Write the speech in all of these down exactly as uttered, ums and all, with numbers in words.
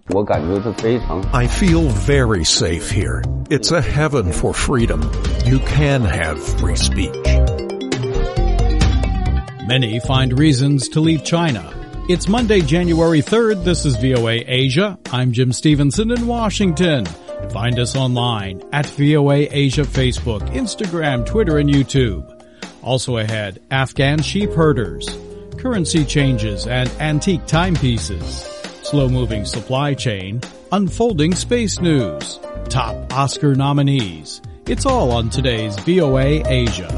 I feel very safe here. It's a heaven for freedom. You can have free speech. Many find reasons to leave China. It's Monday, January third. This is V O A Asia. I'm Jim Stevenson in Washington. Find us online at V O A Asia Facebook, Instagram, Twitter, and YouTube. Also ahead, Afghan sheep herders, currency changes and antique timepieces, slow-moving supply chain, unfolding space news, top Oscar nominees. It's all on today's V O A Asia.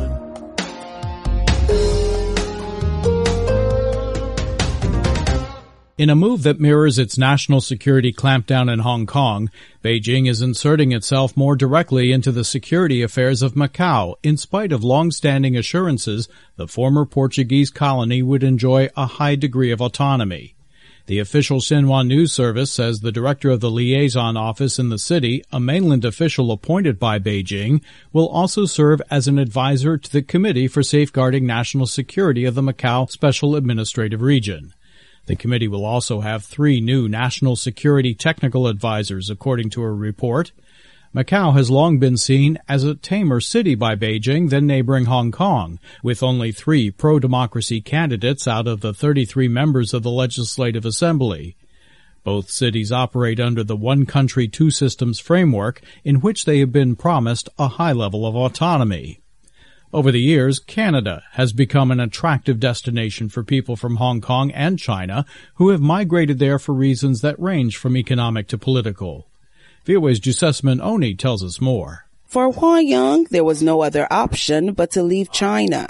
In a move that mirrors its national security clampdown in Hong Kong, Beijing is inserting itself more directly into the security affairs of Macau, in spite of long-standing assurances the former Portuguese colony would enjoy a high degree of autonomy. The official Xinhua News Service says the director of the liaison office in the city, a mainland official appointed by Beijing, will also serve as an advisor to the Committee for Safeguarding National Security of the Macau Special Administrative Region. The committee will also have three new national security technical advisors, according to a report. Macau has long been seen as a tamer city by Beijing than neighboring Hong Kong, with only three pro-democracy candidates out of the thirty-three members of the Legislative Assembly. Both cities operate under the one country, two systems framework, in which they have been promised a high level of autonomy. Over the years, Canada has become an attractive destination for people from Hong Kong and China who have migrated there for reasons that range from economic to political. V O A's Jusesman Oni tells us more. For Hua Young, there was no other option but to leave China.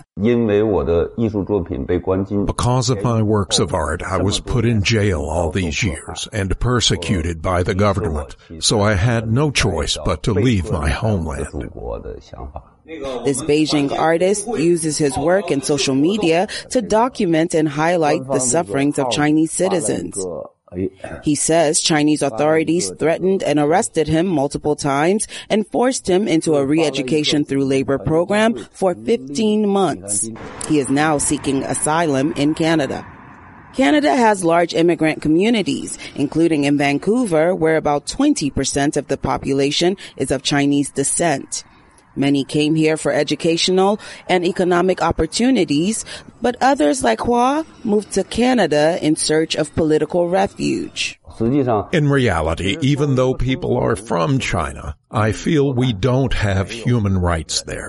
Because of my works of art, I was put in jail all these years and persecuted by the government, so I had no choice but to leave my homeland. This Beijing artist uses his work in social media to document and highlight the sufferings of Chinese citizens. He says Chinese authorities threatened and arrested him multiple times and forced him into a re-education through labor program for fifteen months. He is now seeking asylum in Canada. Canada has large immigrant communities, including in Vancouver, where about twenty percent of the population is of Chinese descent. Many came here for educational and economic opportunities, but others like Hua moved to Canada in search of political refuge. In reality, even though people are from China, I feel we don't have human rights there.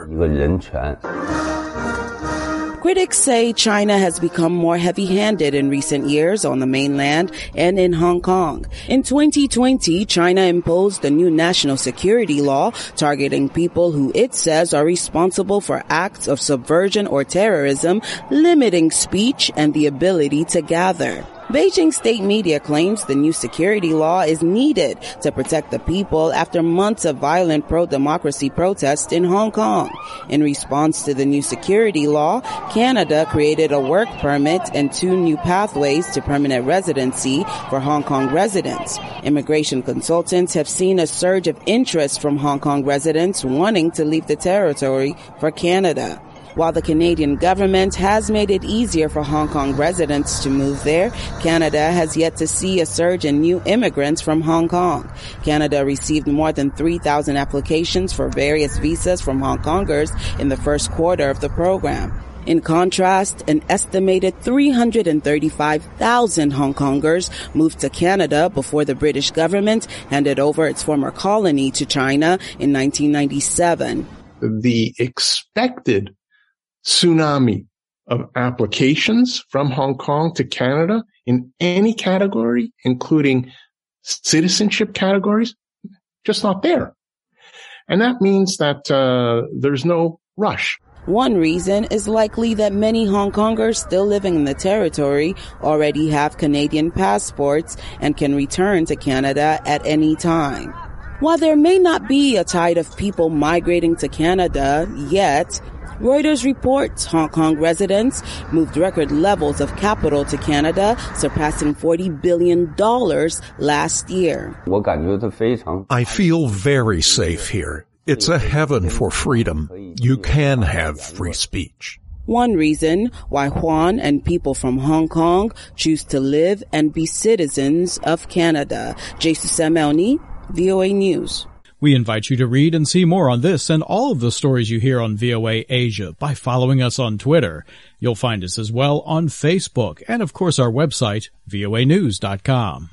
Critics say China has become more heavy-handed in recent years on the mainland and in Hong Kong. In twenty twenty, China imposed a new national security law targeting people who it says are responsible for acts of subversion or terrorism, limiting speech and the ability to gather. Beijing state media claims the new security law is needed to protect the people after months of violent pro-democracy protests in Hong Kong. In response to the new security law, Canada created a work permit and two new pathways to permanent residency for Hong Kong residents. Immigration consultants have seen a surge of interest from Hong Kong residents wanting to leave the territory for Canada. While the Canadian government has made it easier for Hong Kong residents to move there, Canada has yet to see a surge in new immigrants from Hong Kong. Canada received more than three thousand applications for various visas from Hong Kongers in the first quarter of the program. In contrast, an estimated three hundred thirty-five thousand Hong Kongers moved to Canada before the British government handed over its former colony to China in nineteen ninety-seven. The expected tsunami of applications from Hong Kong to Canada in any category, including citizenship categories, just not there. And that means that uh, there's no rush. One reason is likely that many Hong Kongers still living in the territory already have Canadian passports and can return to Canada at any time. While there may not be a tide of people migrating to Canada yet, Reuters reports Hong Kong residents moved record levels of capital to Canada, surpassing forty billion dollars last year. I feel very safe here. It's a heaven for freedom. You can have free speech. One reason why Juan and people from Hong Kong choose to live and be citizens of Canada. Jesus Samelny, V O A News. We invite you to read and see more on this and all of the stories you hear on V O A Asia by following us on Twitter. You'll find us as well on Facebook and, of course, our website, V O A news dot com.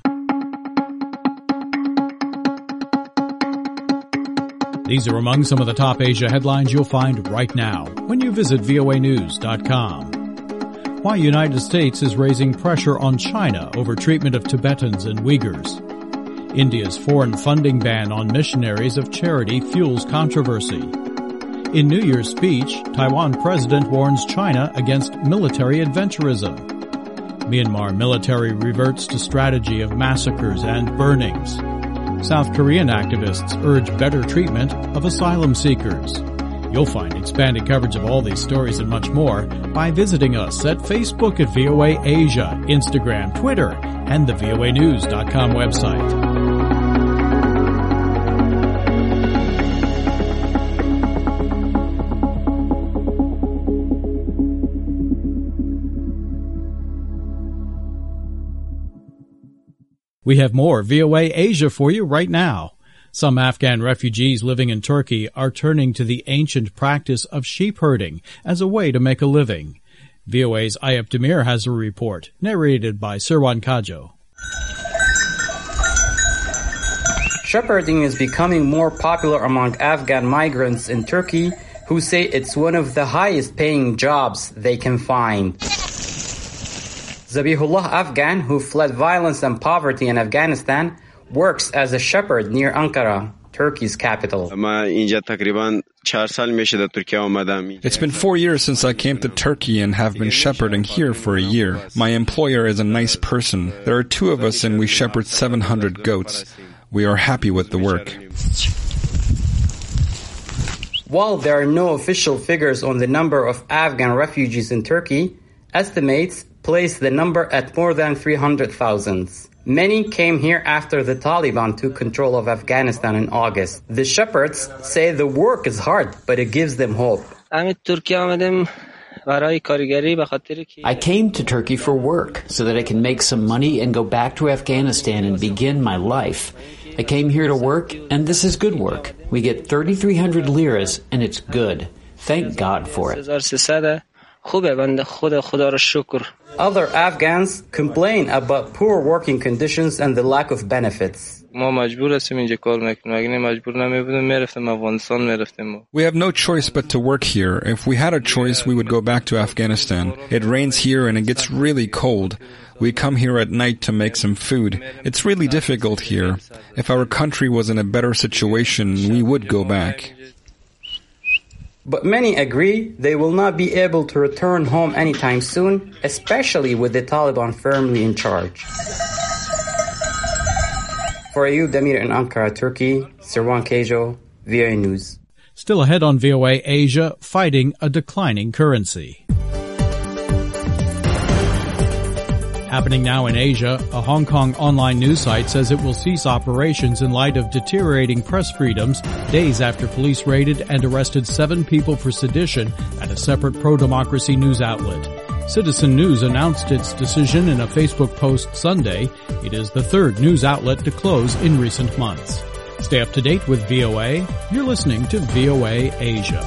These are among some of the top Asia headlines you'll find right now when you visit V O A news dot com. Why United States is raising pressure on China over treatment of Tibetans and Uyghurs. India's foreign funding ban on missionaries of charity fuels controversy. In New Year's speech, Taiwan president warns China against military adventurism. Myanmar military reverts to strategy of massacres and burnings. South Korean activists urge better treatment of asylum seekers. You'll find expanded coverage of all these stories and much more by visiting us at Facebook at V O A Asia, Instagram, Twitter, and the V O A news dot com website. We have more V O A Asia for you right now. Some Afghan refugees living in Turkey are turning to the ancient practice of sheep herding as a way to make a living. V O A's Ayep Demir has a report, narrated by Sirwan Kajo. Shepherding is becoming more popular among Afghan migrants in Turkey who say it's one of the highest paying jobs they can find. Zabihullah Afghan, who fled violence and poverty in Afghanistan, works as a shepherd near Ankara, Turkey's capital. It's been four years since I came to Turkey and have been shepherding here for a year. My employer is a nice person. There are two of us and we shepherd seven hundred goats. We are happy with the work. While there are no official figures on the number of Afghan refugees in Turkey, estimates place the number at more than three hundred thousand. Many came here after the Taliban took control of Afghanistan in August. The shepherds say the work is hard, but it gives them hope. I came to Turkey for work so that I can make some money and go back to Afghanistan and begin my life. I came here to work, and this is good work. We get thirty-three hundred liras, and it's good. Thank God for it. Other Afghans complain about poor working conditions and the lack of benefits. We have no choice but to work here. If we had a choice, we would go back to Afghanistan. It rains here and it gets really cold. We come here at night to make some food. It's really difficult here. If our country was in a better situation, we would go back. But many agree they will not be able to return home anytime soon, especially with the Taliban firmly in charge. For Ayub Demir in Ankara, Turkey, Sirwan Kajo, V O A News. Still ahead on V O A Asia, fighting a declining currency. Happening now in Asia, a Hong Kong online news site says it will cease operations in light of deteriorating press freedoms days after police raided and arrested seven people for sedition at a separate pro-democracy news outlet. Citizen News announced its decision in a Facebook post Sunday. It is the third news outlet to close in recent months. Stay up to date with V O A. You're listening to V O A Asia.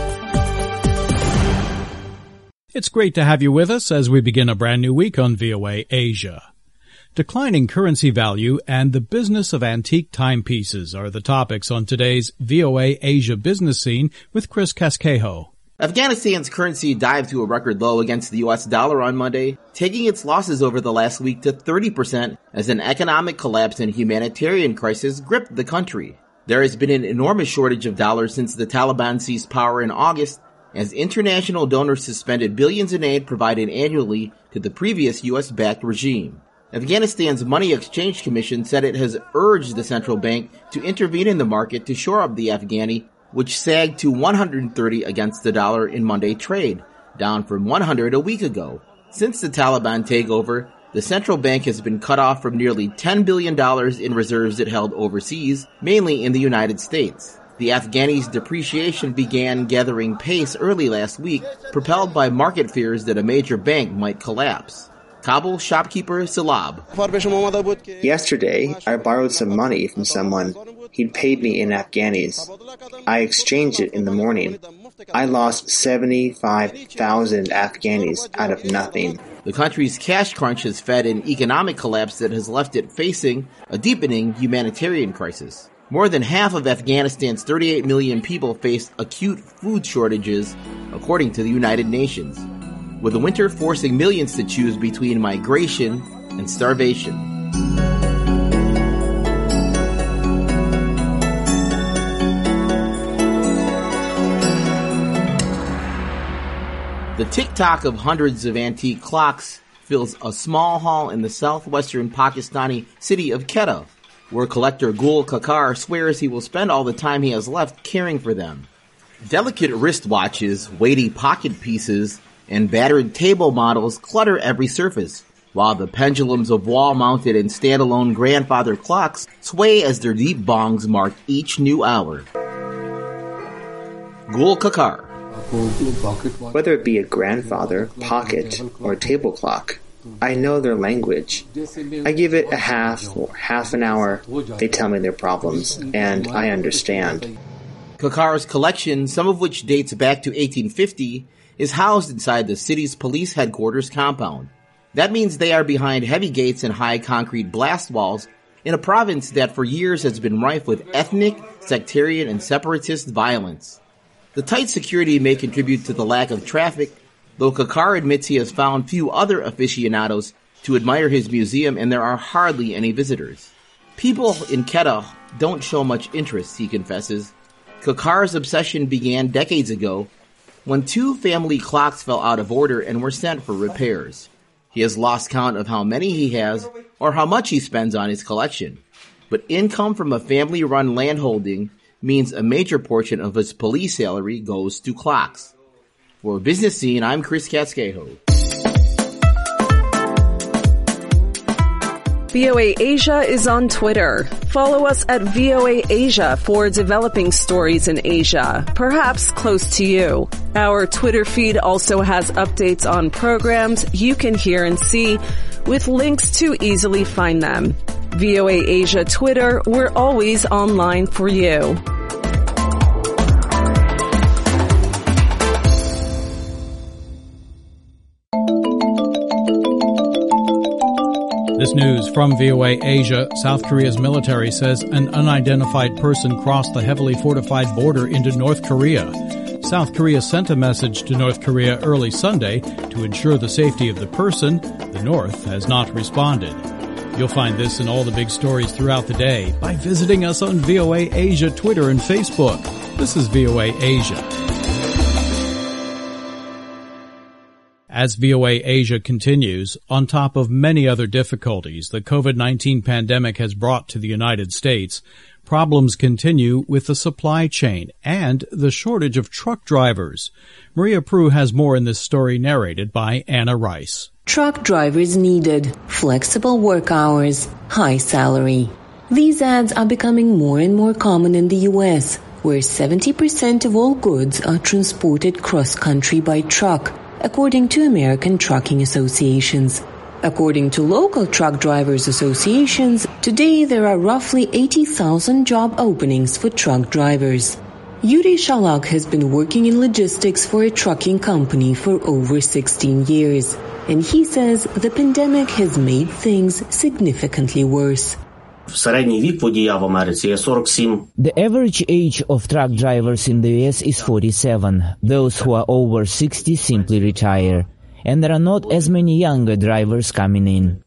It's great to have you with us as we begin a brand new week on V O A Asia. Declining currency value and the business of antique timepieces are the topics on today's V O A Asia Business Scene with Chris Casquejo. Afghanistan's currency dived to a record low against the U S dollar on Monday, taking its losses over the last week to thirty percent as an economic collapse and humanitarian crisis gripped the country. There has been an enormous shortage of dollars since the Taliban seized power in August, as international donors suspended billions in aid provided annually to the previous U S-backed regime. Afghanistan's Money Exchange Commission said it has urged the central bank to intervene in the market to shore up the Afghani, which sagged to one hundred thirty against the dollar in Monday trade, down from one hundred a week ago. Since the Taliban takeover, the central bank has been cut off from nearly ten billion dollars in reserves it held overseas, mainly in the United States. The Afghanis' depreciation began gathering pace early last week, propelled by market fears that a major bank might collapse. Kabul shopkeeper Silab. Yesterday, I borrowed some money from someone. He'd paid me in Afghanis. I exchanged it in the morning. I lost seventy-five thousand Afghanis out of nothing. The country's cash crunch has fed an economic collapse that has left it facing a deepening humanitarian crisis. More than half of Afghanistan's thirty-eight million people face acute food shortages, according to the United Nations, with the winter forcing millions to choose between migration and starvation. The tick-tock of hundreds of antique clocks fills a small hall in the southwestern Pakistani city of Quetta, where collector Gul Kakar swears he will spend all the time he has left caring for them. Delicate wristwatches, weighty pocket pieces, and battered table models clutter every surface, while the pendulums of wall-mounted and standalone grandfather clocks sway as their deep bongs mark each new hour. Gul Kakar. Whether it be a grandfather, pocket, or table clock, I know their language. I give it a half or half an hour. They tell me their problems, and I understand. Kakar's collection, some of which dates back to eighteen fifty, is housed inside the city's police headquarters compound. That means they are behind heavy gates and high concrete blast walls in a province that for years has been rife with ethnic, sectarian, and separatist violence. The tight security may contribute to the lack of traffic, though Kakar admits he has found few other aficionados to admire his museum and there are hardly any visitors. People in Quetta don't show much interest, he confesses. Kakar's obsession began decades ago when two family clocks fell out of order and were sent for repairs. He has lost count of how many he has or how much he spends on his collection. But income from a family-run landholding means a major portion of his police salary goes to clocks. For Business Scene, I'm Chris Casquejo. V O A Asia is on Twitter. Follow us at V O A Asia for developing stories in Asia, perhaps close to you. Our Twitter feed also has updates on programs you can hear and see, with links to easily find them. V O A Asia Twitter, we're always online for you. This news from V O A Asia. South Korea's military says an unidentified person crossed the heavily fortified border into North Korea. South Korea sent a message to North Korea early Sunday to ensure the safety of the person. The North has not responded. You'll find this and all the big stories throughout the day by visiting us on V O A Asia Twitter and Facebook. This is V O A Asia. As V O A Asia continues, on top of many other difficulties the COVID nineteen pandemic has brought to the United States, problems continue with the supply chain and the shortage of truck drivers. Maria Prue has more in this story narrated by Anna Rice. Truck drivers needed, flexible work hours, high salary. These ads are becoming more and more common in the U S, where seventy percent of all goods are transported cross-country by truck, according to American trucking associations. According to local truck drivers associations, today there are roughly eighty thousand job openings for truck drivers. Yuri Shalak has been working in logistics for a trucking company for over sixteen years, and he says the pandemic has made things significantly worse. The average age of truck drivers in the U S is forty-seven. Those who are over sixty simply retire. And there are not as many younger drivers coming in.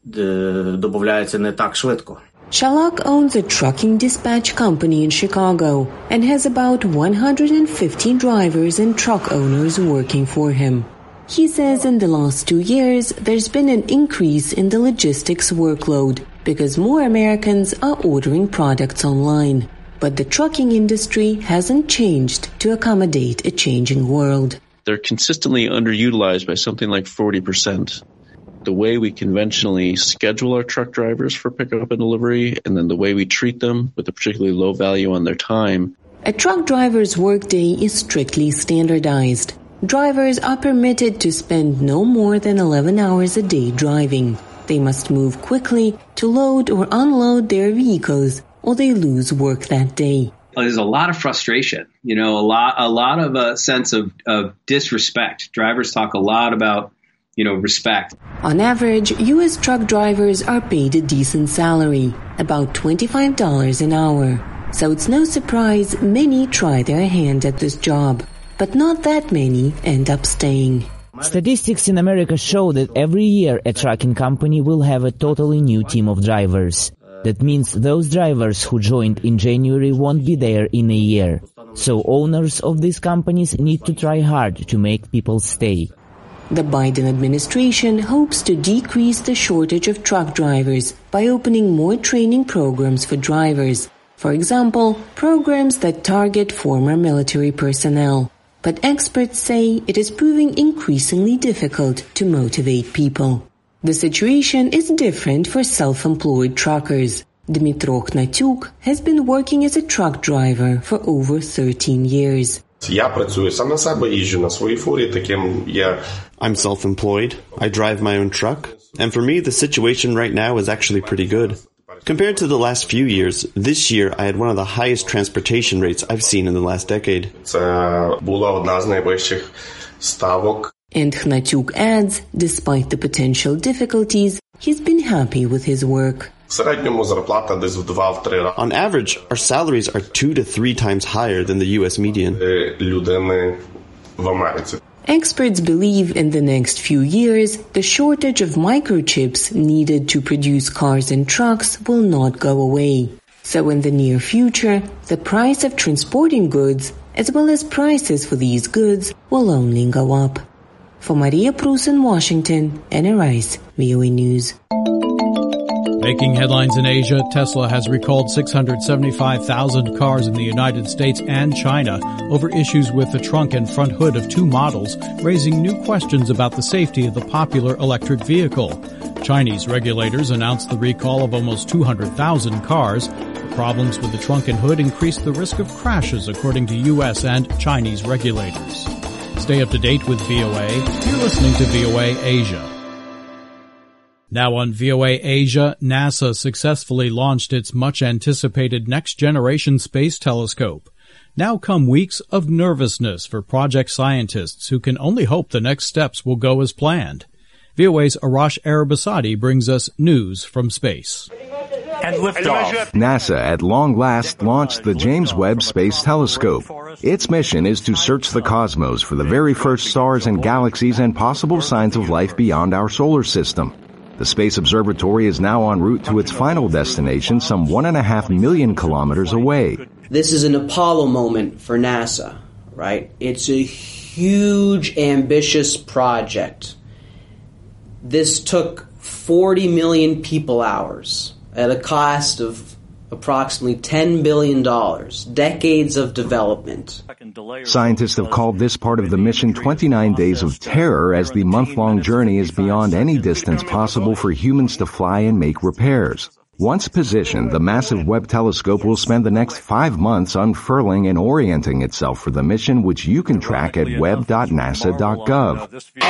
Shalak owns a trucking dispatch company in Chicago and has about one hundred fifty drivers and truck owners working for him. He says in the last two years, there's been an increase in the logistics workload because more Americans are ordering products online. But the trucking industry hasn't changed to accommodate a changing world. They're consistently underutilized by something like forty percent. The way we conventionally schedule our truck drivers for pickup and delivery, and then the way we treat them with a particularly low value on their time, A truck driver's workday is strictly standardized. Drivers are permitted to spend no more than eleven hours a day driving. They must move quickly to load or unload their vehicles, or they lose work that day. There's a lot of frustration, you know, a lot, a lot of a sense of, of disrespect. Drivers talk a lot about, you know, respect. On average, U S truck drivers are paid a decent salary, about twenty-five dollars an hour. So it's no surprise many try their hand at this job, but not that many end up staying. Statistics in America show that every year a trucking company will have a totally new team of drivers. That means those drivers who joined in January won't be there in a year. So owners of these companies need to try hard to make people stay. The Biden administration hopes to decrease the shortage of truck drivers by opening more training programs for drivers. For example, programs that target former military personnel. But experts say it is proving increasingly difficult to motivate people. The situation is different for self-employed truckers. Dmytro Khnatyuk has been working as a truck driver for over thirteen years. I'm self-employed. I drive my own truck. And for me, the situation right now is actually pretty good. Compared to the last few years, this year I had one of the highest transportation rates I've seen in the last decade. And Khnatyuk adds, despite the potential difficulties, he's been happy with his work. On average, our salaries are two to three times higher than the U S median. Experts believe in the next few years, the shortage of microchips needed to produce cars and trucks will not go away. So in the near future, the price of transporting goods, as well as prices for these goods, will only go up. For Maria Prus in Washington, Anna Rice, V O A News. Making headlines in Asia, Tesla has recalled six hundred seventy-five thousand cars in the United States and China over issues with the trunk and front hood of two models, raising new questions about the safety of the popular electric vehicle. Chinese regulators announced the recall of almost two hundred thousand cars. The problems with the trunk and hood increased the risk of crashes, according to U S and Chinese regulators. Stay up to date with V O A. You're listening to V O A Asia. Now on V O A Asia, NASA successfully launched its much-anticipated next-generation space telescope. Now come weeks of nervousness for project scientists who can only hope the next steps will go as planned. V O A's Arash Arabasadi brings us news from space. And liftoff. NASA at long last launched the James Webb Space Telescope. Its mission is to search the cosmos for the very first stars and galaxies and possible signs of life beyond our solar system. The Space Observatory is now en route to its final destination some one and a half million kilometers away. This is an Apollo moment for NASA, right? It's a huge, ambitious project. This took forty million people hours at a cost of approximately ten billion dollars, decades of development. Scientists have called this part of the mission twenty-nine days of terror, as the month-long journey is beyond any distance possible for humans to fly and make repairs. Once positioned, the massive Webb telescope will spend the next five months unfurling and orienting itself for the mission, which you can track at webb dot nasa dot gov.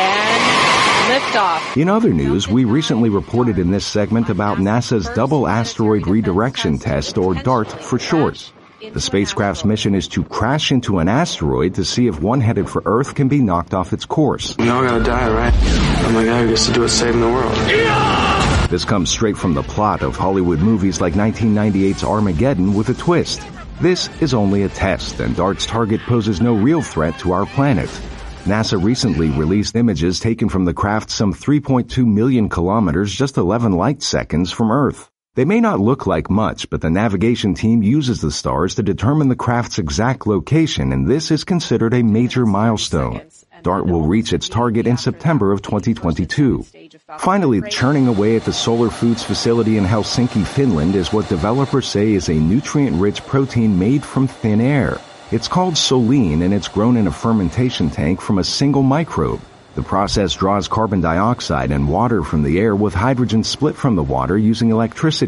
Liftoff. In other news, we recently reported in this segment about NASA's Double Asteroid Redirection Test, or DART for short. The spacecraft's mission is to crash into an asteroid to see if one headed for Earth can be knocked off its course. We all gotta die, right? I'm the guy who gets to do it saving the world. Yeah! This comes straight from the plot of Hollywood movies like nineteen ninety-eight's Armageddon with a twist. This is only a test, and DART's target poses no real threat to our planet. NASA recently released images taken from the craft some three point two million kilometers, just eleven light seconds from Earth. They may not look like much, but the navigation team uses the stars to determine the craft's exact location, and this is considered a major milestone. DART will reach its target in September of twenty twenty-two. Finally, churning away at the Solar Foods facility in Helsinki, Finland, is what developers say is a nutrient-rich protein made from thin air. It's called Solein, and it's grown in a fermentation tank from a single microbe. The process draws carbon dioxide and water from the air, with hydrogen split from the water using electricity.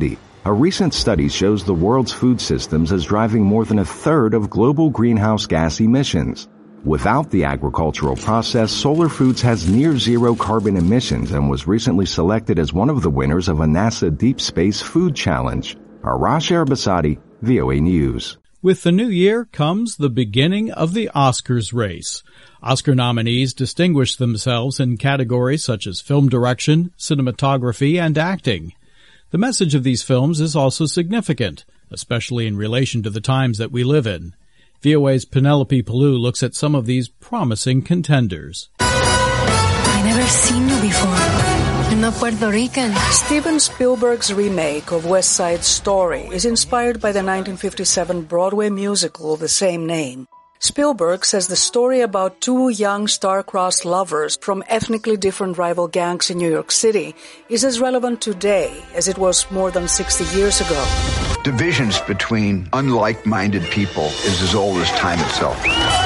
A recent study shows the world's food systems as driving more than a third of global greenhouse gas emissions. Without the agricultural process, Solar Foods has near zero carbon emissions and was recently selected as one of the winners of a NASA Deep Space Food Challenge. Arash Arabasadi, V O A News. With the new year comes the beginning of the Oscars race. Oscar nominees distinguish themselves in categories such as film direction, cinematography, and acting. The message of these films is also significant, especially in relation to the times that we live in. V O A's Penelope Palou looks at some of these promising contenders. I never seen you before. You're not Puerto Rican. Steven Spielberg's remake of West Side Story is inspired by the nineteen fifty-seven Broadway musical of the same name. Spielberg says the story about two young star-crossed lovers from ethnically different rival gangs in New York City is as relevant today as it was more than sixty years ago. Divisions between unlike-minded people is as old as time itself.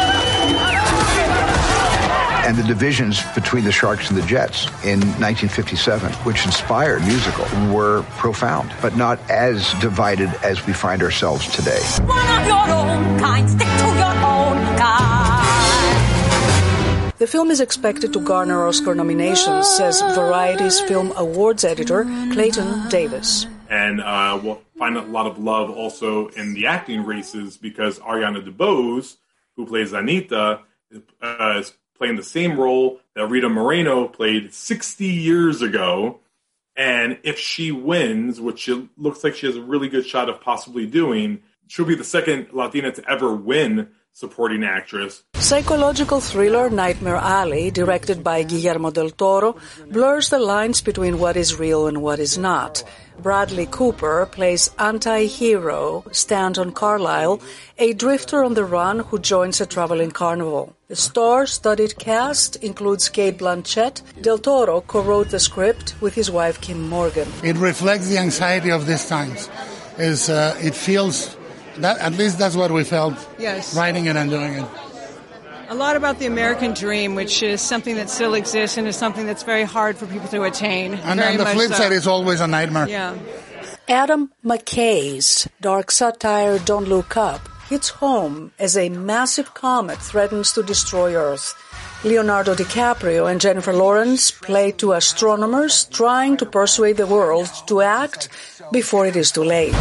And the divisions between the Sharks and the Jets in nineteen fifty-seven, which inspired musical, were profound, but not as divided as we find ourselves today. One of your own kind, stick to your own kind. The film is expected to garner Oscar nominations, says Variety's Film Awards editor Clayton Davis. And uh, we'll find a lot of love also in the acting races because Ariana DeBose, who plays Anita, uh, is playing the same role that Rita Moreno played sixty years ago. And if she wins, which it looks like she has a really good shot of possibly doing, she'll be the second Latina to ever win supporting actress. Psychological thriller Nightmare Alley, directed by Guillermo del Toro, blurs the lines between what is real and what is not. Bradley Cooper plays anti-hero Stanton Carlyle, a drifter on the run who joins a traveling carnival. The star-studded cast includes Cate Blanchett. Del Toro co-wrote the script with his wife Kim Morgan. It reflects the anxiety of these times. Is uh, it feels that at least that's what we felt. Yes. Writing it and doing it. A lot about the American dream, which is something that still exists and is something that's very hard for people to attain. And on the flip side, it's always a nightmare. Yeah. Adam McKay's dark satire Don't Look Up hits home as a massive comet threatens to destroy Earth. Leonardo DiCaprio and Jennifer Lawrence play two astronomers trying to persuade the world to act before it is too late.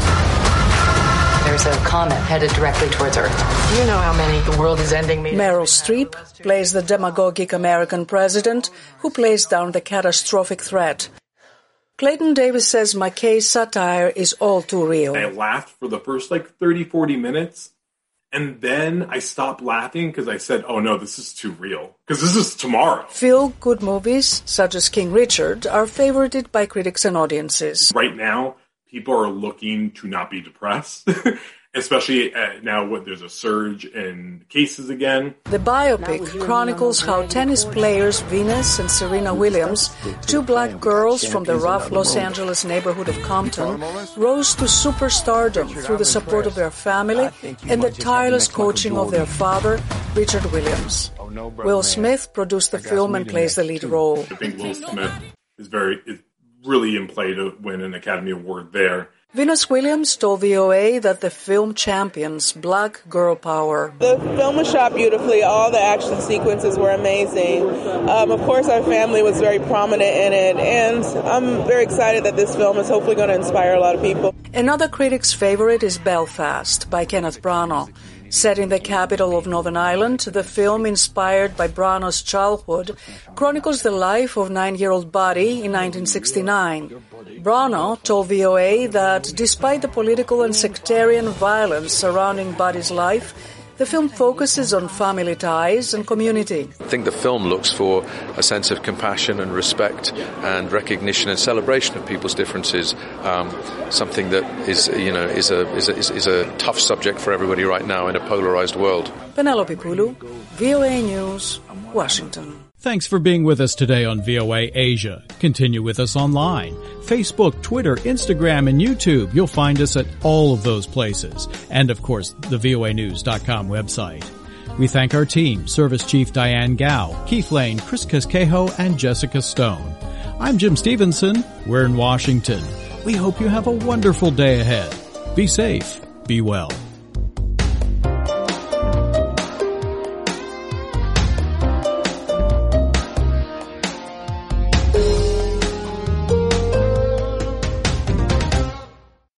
There's a comet headed directly towards Earth. You know how many the world is ending me. Meryl Streep plays the demagogic American president who plays down the catastrophic threat. Clayton Davis says McKay's satire is all too real. I laughed for the first like thirty, forty minutes, and then I stopped laughing because I said, oh no, this is too real. Because this is tomorrow. Feel-good movies, such as King Richard, are favorited by critics and audiences. Right now, people are looking to not be depressed, especially uh, now when there's a surge in cases again. The biopic chronicles how tennis players Venus and Serena Williams, two black girls from the rough Los Angeles neighborhood of Compton, rose to superstardom through the support of their family and the tireless coaching of their father, Richard Williams. Will Smith produced the film and plays the lead role. I think Will Smith is very... Is really in play to win an Academy Award there. Venus Williams told V O A that the film champions black girl power. The film was shot beautifully. All the action sequences were amazing. Um, of course, our family was very prominent in it, and I'm very excited that this film is hopefully going to inspire a lot of people. Another critic's favorite is Belfast by Kenneth Branagh. Set in the capital of Northern Ireland, the film, inspired by Branagh's childhood, chronicles the life of nine-year-old Buddy in nineteen sixty-nine. Branagh told V O A that despite the political and sectarian violence surrounding Buddy's life, the film focuses on family ties and community. I think the film looks for a sense of compassion and respect and recognition and celebration of people's differences. Um, something that is, you know, is a, is a is a tough subject for everybody right now in a polarized world. Penelope Palou, V O A News, Washington. Thanks for being with us today on V O A Asia. Continue with us online. Facebook, Twitter, Instagram, and YouTube. You'll find us at all of those places. And, of course, the V O A news dot com website. We thank our team, Service Chief Diane Gao, Keith Lane, Chris Casquejo, and Jessica Stone. I'm Jim Stevenson. We're in Washington. We hope you have a wonderful day ahead. Be safe. Be well.